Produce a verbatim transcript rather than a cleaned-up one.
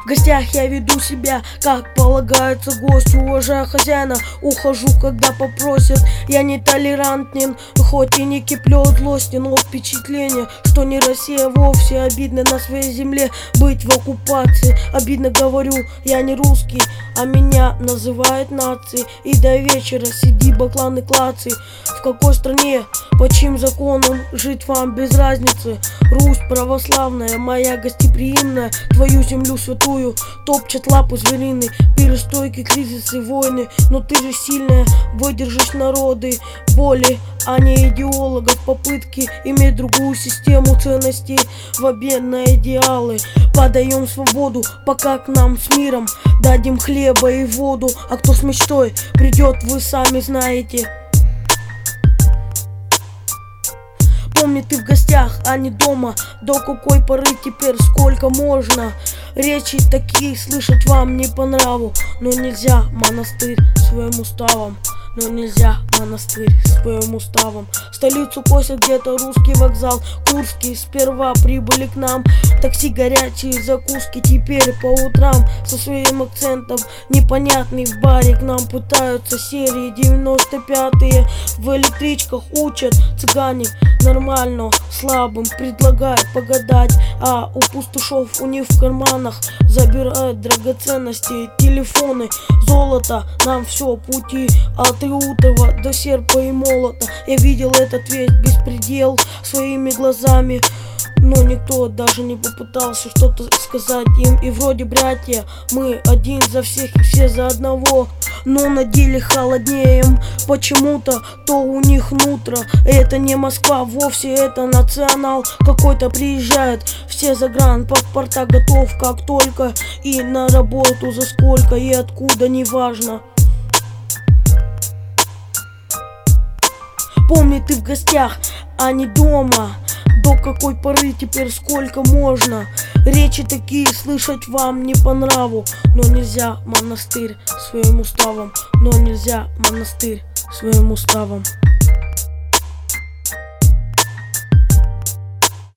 В гостях я веду себя, как полагается гостю, уважая хозяина, ухожу, когда попросят. Я не толерантен, хоть и не киплю от злости, но впечатление, что не Россия вовсе. Обидно на своей земле быть в оккупации. Обидно, говорю, я не русский, а меня называют нацией. И до вечера сиди, баклан и клацай. В какой стране, по чьим законам жить вам без разницы? Русь православная, моя гостеприимная, твою землю святую топчат лапы звериные. Перестойки, кризисы, войны, но ты же сильная, выдержишь народы боли, а не идеологов. Попытки иметь другую систему ценностей в обмен на идеалы. Подаем свободу, пока к нам с миром дадим хлеба и воду. А кто с мечтой придет, вы сами знаете. Помни, ты в гостях, а не дома. До какой поры теперь сколько можно? Речи такие слышать вам не по нраву. Но нельзя монастырь своим уставом. Но нельзя монастырь своим уставом. Столицу косят где-то русский вокзал Курский. Сперва прибыли к нам такси, горячие закуски. Теперь по утрам со своим акцентом непонятный в баре к нам пытаются серии девяносто пятые. В электричках учат цыгане нормально, слабым предлагают погадать. А у пустышов у них в карманах забирают драгоценности, телефоны, золото. Нам все пути от Реутова до серпа и молота. Я видел этот весь беспредел своими глазами, но никто даже не попытался что-то сказать им. И вроде братья, мы один за всех и все за одного. Но на деле холоднеем почему-то, то у них нутро. Это не Москва вовсе, это национал какой-то приезжает. Все загранпаспорта готов как только. И на работу за сколько и откуда, неважно. Помни, ты в гостях, а не дома. До какой поры теперь сколько можно? Речи такие слышать вам не по нраву. Но нельзя монастырь своим уставом. Но нельзя монастырь своим уставом.